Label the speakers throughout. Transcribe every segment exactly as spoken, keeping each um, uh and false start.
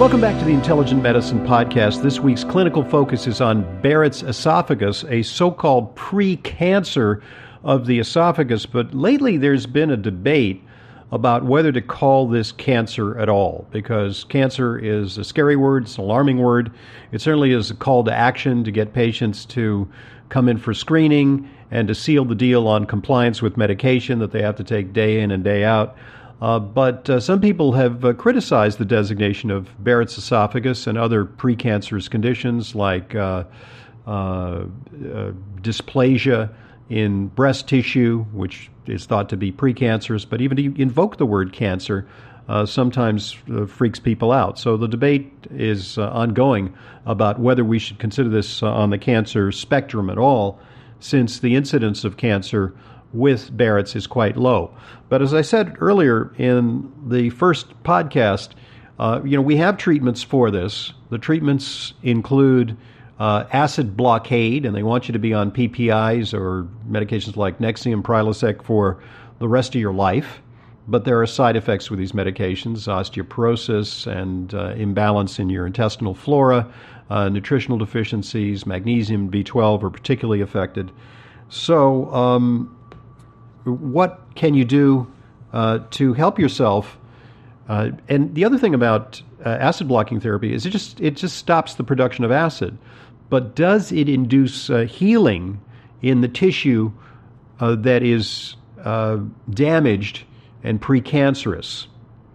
Speaker 1: Welcome back to the Intelligent Medicine Podcast. This week's clinical focus is on Barrett's esophagus, a so-called pre-cancer of the esophagus. But lately there's been a debate about whether to call this cancer at all, because cancer is a scary word, it's an alarming word. It certainly is a call to action to get patients to come in for screening and to seal the deal on compliance with medication that they have to take day in and day out. Uh, but uh, some people have uh, criticized the designation of Barrett's esophagus and other precancerous conditions like uh, uh, uh, dysplasia in breast tissue, which is thought to be precancerous. But even to invoke the word cancer uh, sometimes uh, freaks people out. So the debate is uh, ongoing about whether we should consider this uh, on the cancer spectrum at all, since the incidence of cancer with Barrett's is quite low. But as I said earlier in the first podcast, uh, you know, we have treatments for this. The treatments include uh, acid blockade, and they want you to be on P P Is or medications like Nexium, Prilosec for the rest of your life. But there are side effects with these medications, osteoporosis and uh, imbalance in your intestinal flora, uh, nutritional deficiencies, magnesium, B twelve are particularly affected. So, um, what can you do uh, to help yourself? Uh, and the other thing about uh, acid blocking therapy is it just it just stops the production of acid, but does it induce uh, healing in the tissue uh, that is uh, damaged and precancerous?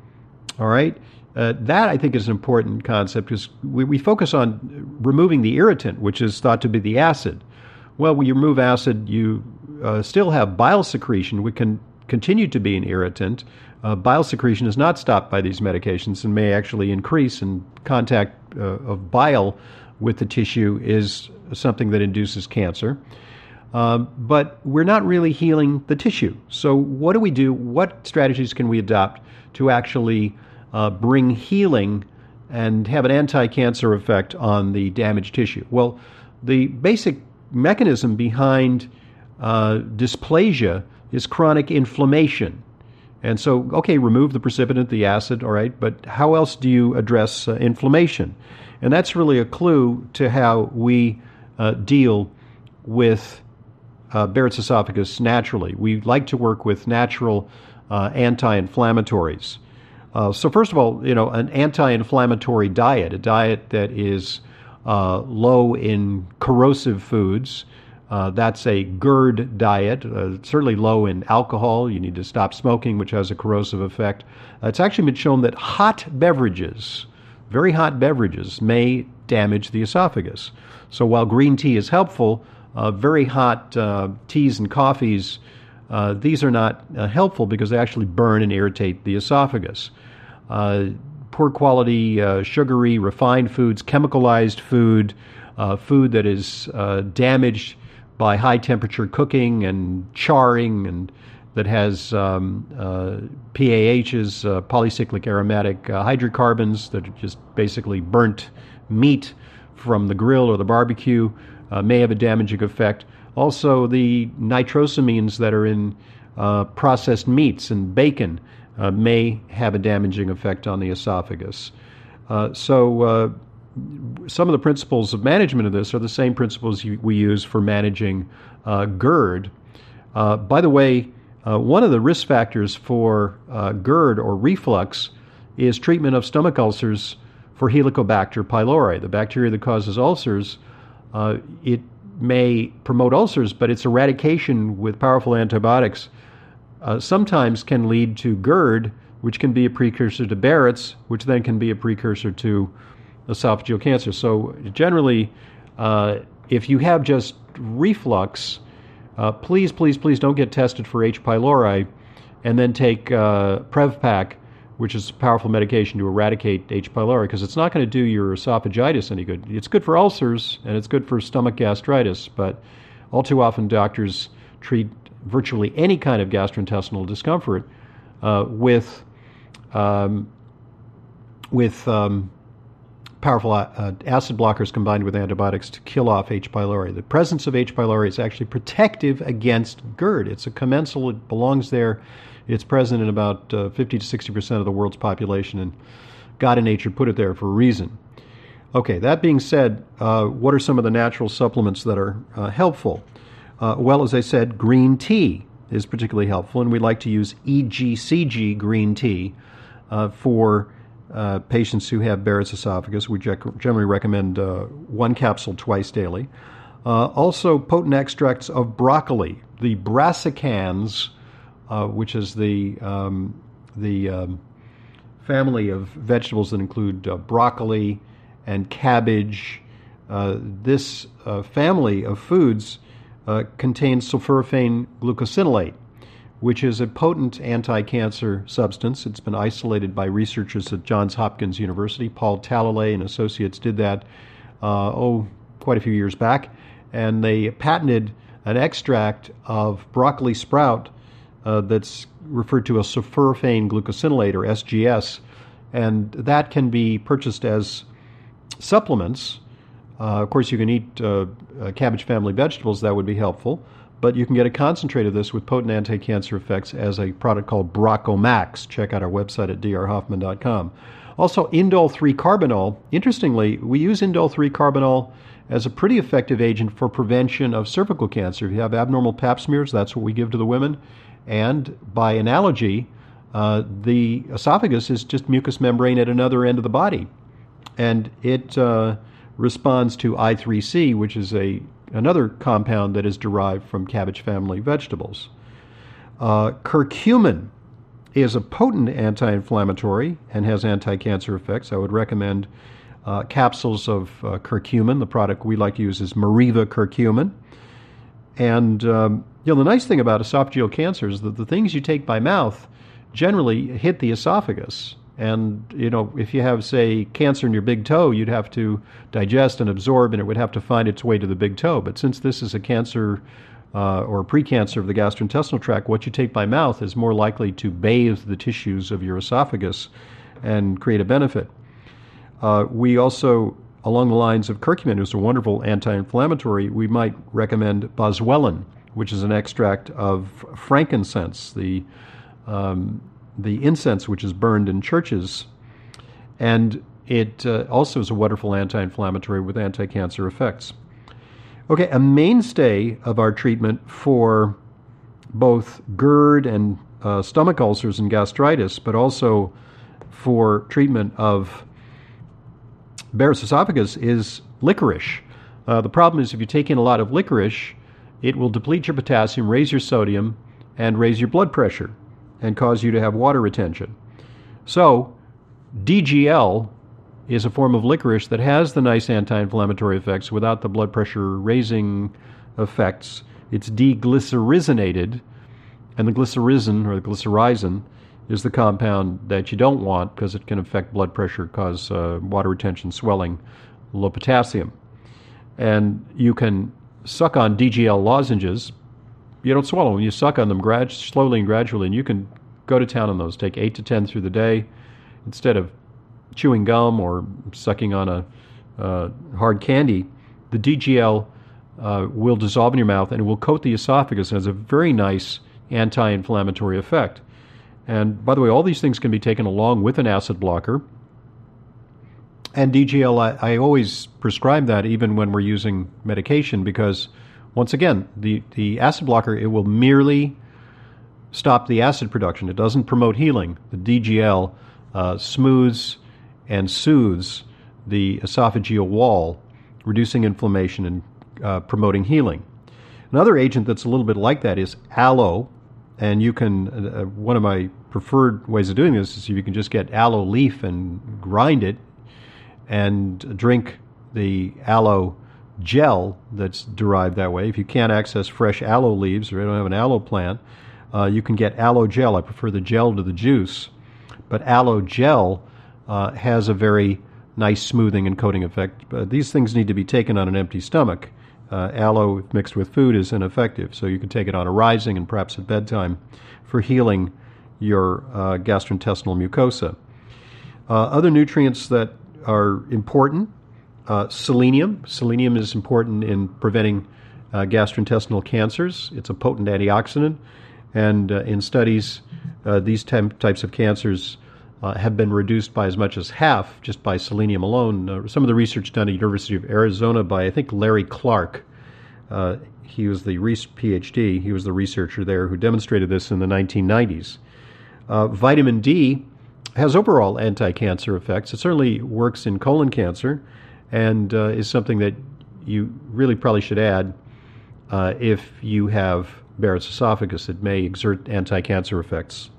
Speaker 1: All right, uh, that I think is an important concept, because we, we focus on removing the irritant, which is thought to be the acid. Well, when you remove acid, you uh, still have bile secretion, which can continue to be an irritant. Uh, bile secretion is not stopped by these medications and may actually increase, and contact uh, of bile with the tissue is something that induces cancer. Uh, but we're not really healing the tissue. So what do we do? What strategies can we adopt to actually uh, bring healing and have an anti-cancer effect on the damaged tissue? Well, the basic mechanism behind uh, dysplasia is chronic inflammation. And so, okay, remove the precipitant, the acid, all right, but how else do you address uh, inflammation? And that's really a clue to how we uh, deal with uh, Barrett's esophagus naturally. We like to work with natural uh, anti-inflammatories. Uh, so first of all, you know, an anti-inflammatory diet, a diet that is Uh, low in corrosive foods. Uh, that's a GERD diet, uh, certainly low in alcohol. You need to stop smoking, which has a corrosive effect. Uh, it's actually been shown that hot beverages, very hot beverages, may damage the esophagus. So while green tea is helpful, uh, very hot uh, teas and coffees, uh, these are not uh, helpful because they actually burn and irritate the esophagus. Uh, Poor quality, uh, sugary, refined foods, chemicalized food, uh, food that is uh, damaged by high temperature cooking and charring, and that has um, uh, P A Hs, uh, polycyclic aromatic uh, hydrocarbons that are just basically burnt meat from the grill or the barbecue, uh, may have a damaging effect. Also, the nitrosamines that are in uh, processed meats and bacon Uh, may have a damaging effect on the esophagus. Uh, so uh, some of the principles of management of this are the same principles you, we use for managing uh, GERD. Uh, by the way, uh, one of the risk factors for uh, GERD or reflux is treatment of stomach ulcers for Helicobacter pylori, the bacteria that causes ulcers. Uh, it may promote ulcers, but its eradication with powerful antibiotics Uh, sometimes can lead to GERD, which can be a precursor to Barrett's, which then can be a precursor to esophageal cancer. So generally, uh, if you have just reflux, uh, please, please, please don't get tested for H. pylori and then take uh, Prevpac, which is a powerful medication to eradicate H. pylori, because it's not going to do your esophagitis any good. It's good for ulcers, and it's good for stomach gastritis, but all too often doctors treat virtually any kind of gastrointestinal discomfort uh, with um, with um, powerful uh, acid blockers combined with antibiotics to kill off H. pylori. The presence of H. pylori is actually protective against GERD. It's a commensal. It belongs there. It's present in about uh, fifty to sixty percent of the world's population, and God in nature put it there for a reason. Okay, that being said, uh, what are some of the natural supplements that are uh, helpful? Uh, well, as I said, green tea is particularly helpful, and we like to use E G C G green tea uh, for uh, patients who have Barrett's esophagus. We generally recommend uh, one capsule twice daily. Uh, also, potent extracts of broccoli, the brassicans, uh, which is the um, the um, family of vegetables that include uh, broccoli and cabbage. Uh, this uh, family of foods uh, contains sulforaphane glucosinolate, which is a potent anti-cancer substance. It's been isolated by researchers at Johns Hopkins University. Paul Talalay and associates did that, uh, oh, quite a few years back, and they patented an extract of broccoli sprout uh, that's referred to as sulforaphane glucosinolate, or S G S, and that can be purchased as supplements. Uh, of course, you can eat uh, uh, cabbage family vegetables. That would be helpful. But you can get a concentrate of this with potent anti-cancer effects as a product called Brocomax. Check out our website at d r hoffman dot com. Also, indole three carbinol. Interestingly, we use indole three carbinol as a pretty effective agent for prevention of cervical cancer. If you have abnormal pap smears, that's what we give to the women. And by analogy, uh, the esophagus is just mucous membrane at another end of the body. And it uh, responds to I three C, which is a another compound that is derived from cabbage family vegetables. Uh, curcumin is a potent anti-inflammatory and has anti-cancer effects. I would recommend uh, capsules of uh, curcumin. The product we like to use is Mariva curcumin. And um, you know, the nice thing about esophageal cancer is that the things you take by mouth generally hit the esophagus. And, you know, if you have, say, cancer in your big toe, you'd have to digest and absorb, and it would have to find its way to the big toe. But since this is a cancer uh, or precancer of the gastrointestinal tract, what you take by mouth is more likely to bathe the tissues of your esophagus and create a benefit. Uh, we also, along the lines of curcumin, who's a wonderful anti-inflammatory, we might recommend boswellia, which is an extract of frankincense, the um, the incense which is burned in churches, and it uh, also is a wonderful anti-inflammatory with anti-cancer effects. Okay, a mainstay of our treatment for both GERD and uh, stomach ulcers and gastritis, but also for treatment of Barrett's esophagus, is licorice. Uh, the problem is if you take in a lot of licorice, it will deplete your potassium, raise your sodium, and raise your blood pressure, and cause you to have water retention. So, D G L is a form of licorice that has the nice anti-inflammatory effects without the blood pressure raising effects. It's deglycerinated, and the glycerizin, or the glycyrrhizin, is the compound that you don't want because it can affect blood pressure, cause uh, water retention, swelling, low potassium. And you can suck on D G L lozenges. You don't swallow them. You suck on them grad- slowly and gradually, and you can go to town on those. Take eight to ten through the day instead of chewing gum or sucking on a uh, hard candy. The D G L uh, will dissolve in your mouth, and it will coat the esophagus and has a very nice anti-inflammatory effect. And by the way, all these things can be taken along with an acid blocker. And D G L, I, I always prescribe that even when we're using medication because, once again, the, the acid blocker, it will merely stop the acid production. It doesn't promote healing. The D G L uh, smooths and soothes the esophageal wall, reducing inflammation and uh, promoting healing. Another agent that's a little bit like that is aloe, and you can, uh, one of my preferred ways of doing this is if you can just get aloe leaf and grind it and drink the aloe gel that's derived that way. If you can't access fresh aloe leaves or you don't have an aloe plant, uh, you can get aloe gel. I prefer the gel to the juice. But aloe gel uh, has a very nice smoothing and coating effect. But these things need to be taken on an empty stomach. Uh, aloe mixed with food is ineffective, so you can take it on a rising and perhaps at bedtime for healing your uh, gastrointestinal mucosa. Uh, other nutrients that are important: uh, selenium. Selenium is important in preventing uh, gastrointestinal cancers. It's a potent antioxidant, and uh, in studies, uh, these types of cancers uh, have been reduced by as much as half just by selenium alone. Uh, some of the research done at the University of Arizona by, I think, Larry Clark. Uh, he was the PhD. He was the researcher there who demonstrated this in the nineteen nineties. Uh, vitamin D has overall anti-cancer effects. It certainly works in colon cancer and uh, is something that you really probably should add uh, if you have Barrett's esophagus. It may exert anti-cancer effects.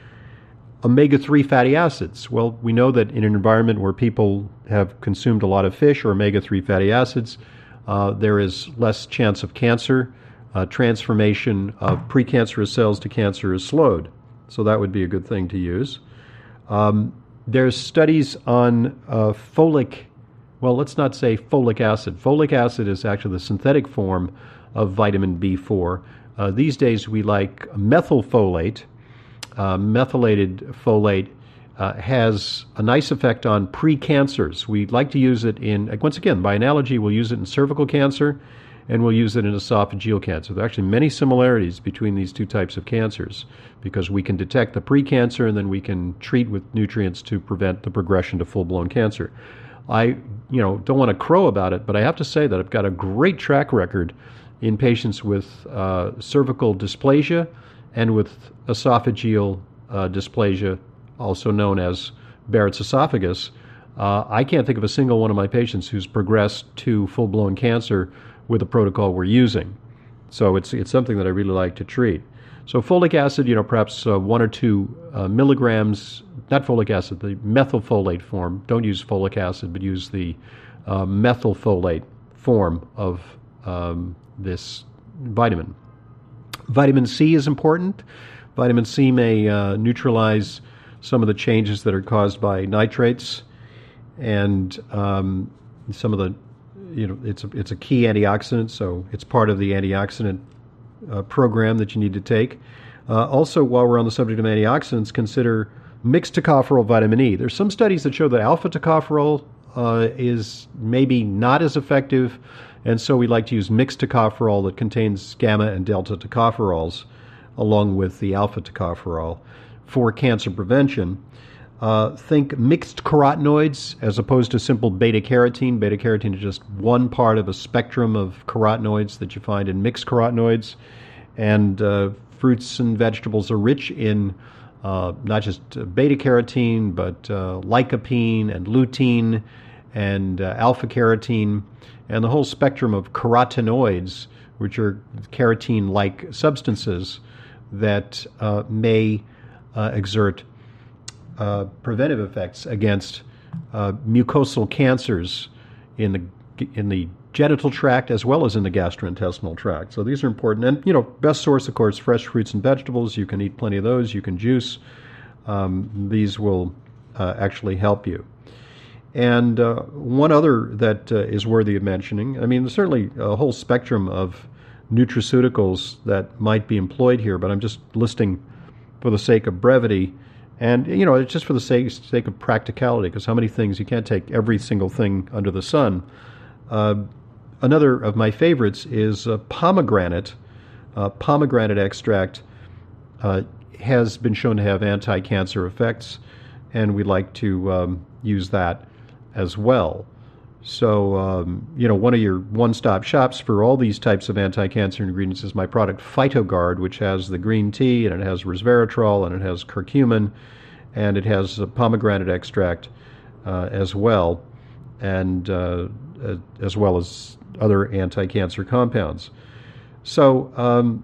Speaker 1: Omega three fatty acids. Well, we know that in an environment where people have consumed a lot of fish or omega three fatty acids, uh, there is less chance of cancer. Uh, transformation of precancerous cells to cancer is slowed. So that would be a good thing to use. Um, there's studies on uh, folic, well, let's not say folic acid. Folic acid is actually the synthetic form of vitamin B four. Uh, these days we like methylfolate. Uh, methylated folate uh, has a nice effect on precancers. We like to use it in, once again, by analogy, we'll use it in cervical cancer and we'll use it in esophageal cancer. There are actually many similarities between these two types of cancers because we can detect the precancer and then we can treat with nutrients to prevent the progression to full-blown cancer. I, you know, don't want to crow about it, but I have to say that I've got a great track record in patients with uh, cervical dysplasia and with esophageal uh, dysplasia, also known as Barrett's esophagus. Uh, I can't think of a single one of my patients who's progressed to full-blown cancer with the protocol we're using. So it's it's something that I really like to treat. So folic acid, you know, perhaps uh, one or two uh, milligrams, not folic acid, the methylfolate form. Don't use folic acid, but use the uh, methylfolate form of um, this vitamin. Vitamin C is important. Vitamin C may uh, neutralize some of the changes that are caused by nitrates, and um, some of the, you know, it's a, it's a key antioxidant, so it's part of the antioxidant uh, program that you need to take. Uh, also, while we're on the subject of antioxidants, consider mixed tocopherol vitamin E. There's some studies that show that alpha tocopherol uh, is maybe not as effective, and so we like to use mixed tocopherol that contains gamma and delta tocopherols along with the alpha tocopherol for cancer prevention. Uh, think mixed carotenoids as opposed to simple beta-carotene. Beta-carotene is just one part of a spectrum of carotenoids that you find in mixed carotenoids. And uh, fruits and vegetables are rich in uh, not just beta-carotene, but uh, lycopene and lutein and uh, alpha-carotene, and the whole spectrum of carotenoids, which are carotene-like substances that uh, may uh, exert uh, preventive effects against uh, mucosal cancers in the in the genital tract as well as in the gastrointestinal tract. So these are important. And, you know, best source, of course, fresh fruits and vegetables. You can eat plenty of those. You can juice. Um, these will uh, actually help you. And uh, one other that uh, is worthy of mentioning, I mean, there's certainly a whole spectrum of nutraceuticals that might be employed here, but I'm just listing for the sake of brevity. And, you know, it's just for the sake, sake of practicality, because how many things, you can't take every single thing under the sun. Uh, another of my favorites is uh, pomegranate. Uh, pomegranate extract uh, has been shown to have anti-cancer effects, and we like to um, use that as well. So, um, you know, one of your one-stop shops for all these types of anti-cancer ingredients is my product PhytoGuard, which has the green tea, and it has resveratrol, and it has curcumin, and it has a pomegranate extract uh, as well, and uh, as well as other anti-cancer compounds. So, um,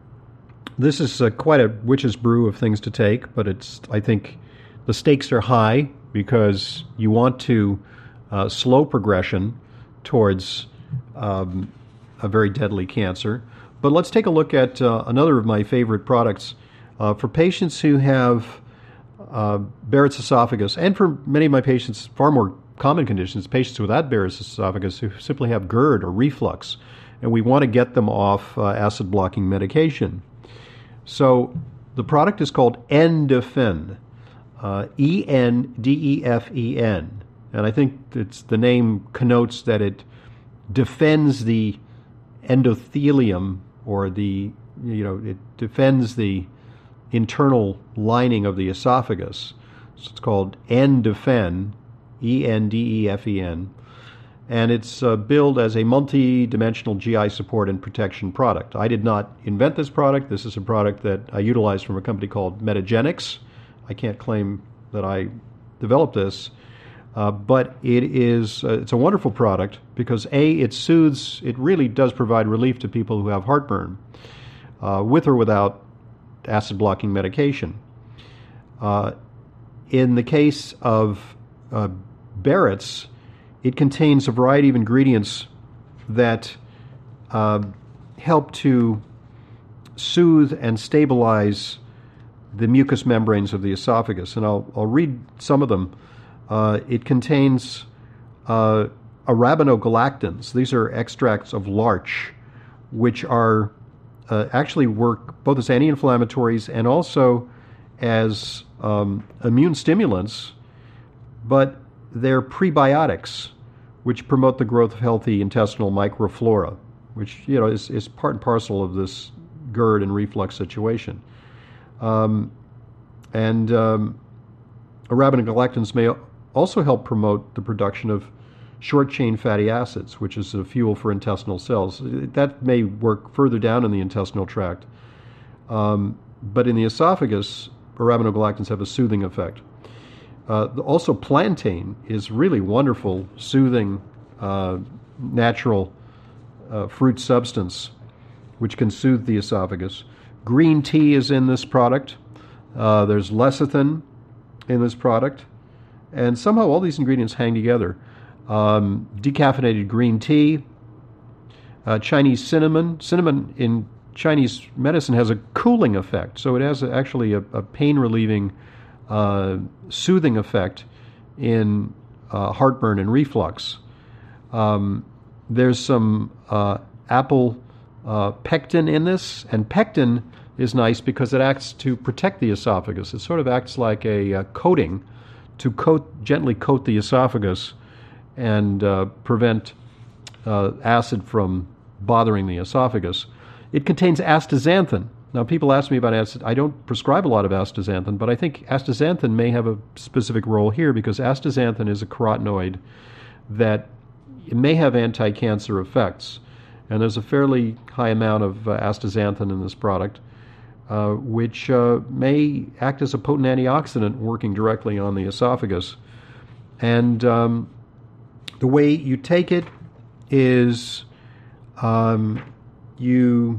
Speaker 1: this is uh, quite a witch's brew of things to take, but it's, I think, the stakes are high because you want to Uh, slow progression towards um, a very deadly cancer. But let's take a look at uh, another of my favorite products uh, for patients who have uh, Barrett's esophagus, and for many of my patients, far more common conditions, patients without Barrett's esophagus who simply have GERD or reflux, and we want to get them off uh, acid-blocking medication. So the product is called Endefen, uh, E N D E F E N. And I think it's, the name connotes that it defends the endothelium, or the, you know, it defends the internal lining of the esophagus So it's called Endefen, E N D E F E N. And it's uh, billed as a multi-dimensional G I support and protection product. I did not invent this product. This is a product that I utilized from a company called Metagenics. I can't claim that I developed this, uh, but it is uh, it's a wonderful product because A, it soothes, it really does provide relief to people who have heartburn, uh, with or without acid-blocking medication. Uh, in the case of uh, Barrett's, it contains a variety of ingredients that uh, help to soothe and stabilize the mucous membranes of the esophagus. And I'll, I'll read some of them. Uh, it contains uh, arabinogalactans. These are extracts of larch, which are uh, actually work both as anti-inflammatories and also as um, immune stimulants, but they're prebiotics, which promote the growth of healthy intestinal microflora, which, you know, is, is part and parcel of this GERD and reflux situation. Um, and um, arabinogalactans may also help promote the production of short-chain fatty acids, which is a fuel for intestinal cells. That may work further down in the intestinal tract. Um, but in the esophagus, arabinogalactans have a soothing effect. Uh, also, plantain is really wonderful, soothing, uh, natural uh, fruit substance, which can soothe the esophagus. Green tea is in this product. Uh, there's lecithin in this product. And somehow all these ingredients hang together. Um, decaffeinated green tea, uh, Chinese cinnamon. Cinnamon in Chinese medicine has a cooling effect, so it has a, actually a, a pain-relieving Uh, soothing effect in uh, heartburn and reflux. Um, there's some uh, apple uh, pectin in this, and pectin is nice because it acts to protect the esophagus. It sort of acts like a uh, coating to coat, gently coat the esophagus and uh, prevent uh, acid from bothering the esophagus. It contains astaxanthin. Now, people ask me about astaxanthin. I don't prescribe a lot of astaxanthin, but I think astaxanthin may have a specific role here because astaxanthin is a carotenoid that may have anti-cancer effects. And there's a fairly high amount of uh, astaxanthin in this product, uh, which uh, may act as a potent antioxidant working directly on the esophagus. And um, the way you take it is um, you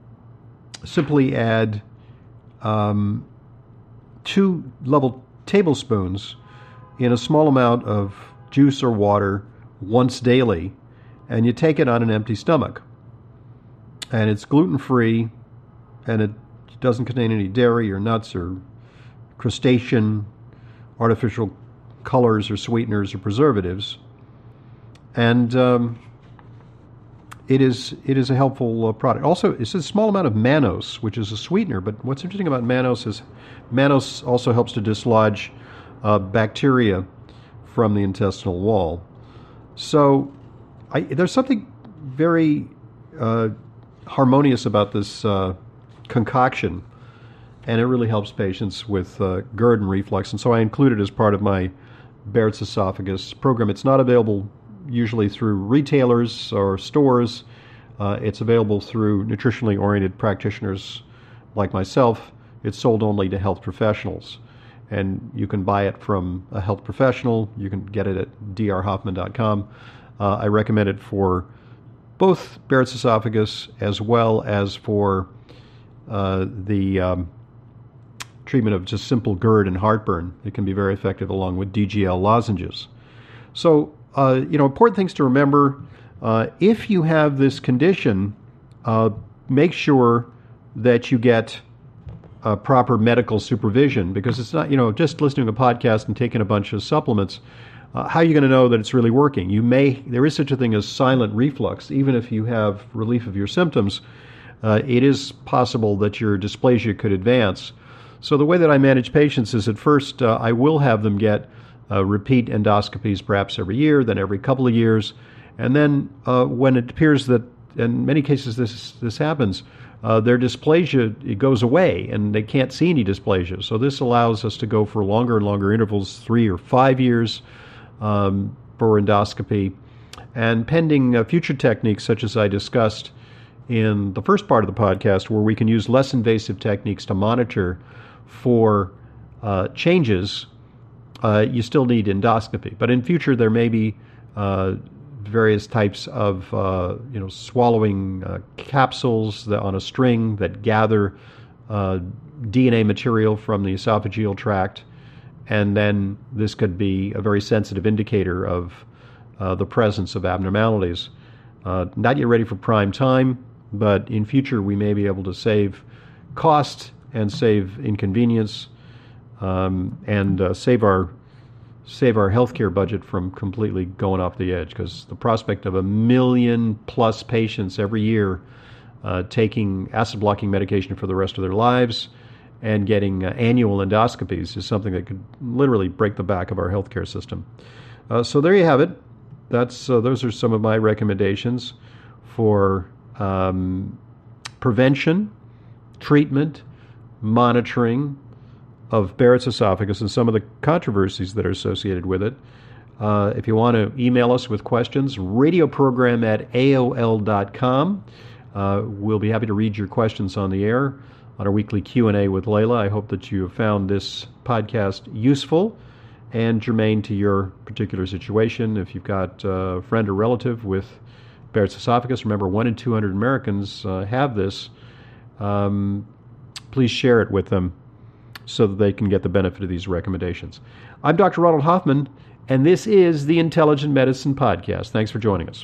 Speaker 1: simply add um, two level tablespoons in a small amount of juice or water once daily, and you take it on an empty stomach. And it's gluten-free, and it doesn't contain any dairy or nuts or crustacean, artificial colors or sweeteners or preservatives. And um, It is it is a helpful uh, product. Also, it's a small amount of mannose, which is a sweetener. But what's interesting about mannose is mannose also helps to dislodge uh, bacteria from the intestinal wall. So I, there's something very uh, harmonious about this uh, concoction, and it really helps patients with uh, GERD and reflux. And so I include it as part of my Barrett's esophagus program. It's not available usually through retailers or stores. Uh, it's available through nutritionally oriented practitioners like myself. It's sold only to health professionals. And you can buy it from a health professional. You can get it at d r hoffman dot com. Uh, I recommend it for both Barrett's esophagus as well as for uh, the um, treatment of just simple GERD and heartburn. It can be very effective along with D G L lozenges. So, Uh, you know, important things to remember. Uh, if you have this condition, uh, make sure that you get uh, proper medical supervision, because it's not, you know, just listening to a podcast and taking a bunch of supplements. Uh, how are you going to know that it's really working? You may, there is such a thing as silent reflux. Even if you have relief of your symptoms, uh, it is possible that your dysplasia could advance. So the way that I manage patients is at first uh, I will have them get Uh, repeat endoscopies perhaps every year, then every couple of years. And then uh, when it appears that, in many cases this this happens, uh, their dysplasia, it goes away and they can't see any dysplasia. So this allows us to go for longer and longer intervals, three or five years um, for endoscopy. And pending uh, future techniques such as I discussed in the first part of the podcast, where we can use less invasive techniques to monitor for uh, changes, uh, you still need endoscopy. But in future, there may be uh, various types of uh, you know swallowing uh, capsules that, on a string that gather uh, D N A material from the esophageal tract, and then this could be a very sensitive indicator of uh, the presence of abnormalities. Uh, not yet ready for prime time, but in future we may be able to save cost and save inconvenience um, and uh, save our save our healthcare budget from completely going off the edge, because the prospect of a million plus patients every year uh, taking acid blocking medication for the rest of their lives and getting uh, annual endoscopies is something that could literally break the back of our healthcare system. Uh, so there you have it. That's uh, those are some of my recommendations for um, prevention, treatment, monitoring of Barrett's esophagus and some of the controversies that are associated with it. Uh, if you want to email us with questions, radioprogram at A O L dot com. Uh, we'll be happy to read your questions on the air on our weekly Q and A with Layla. I hope that you have found this podcast useful and germane to your particular situation. If you've got a friend or relative with Barrett's esophagus, remember one in two hundred Americans uh, have this. Um, please share it with them so that they can get the benefit of these recommendations. I'm Doctor Ronald Hoffman, and this is the Intelligent Medicine Podcast. Thanks for joining us.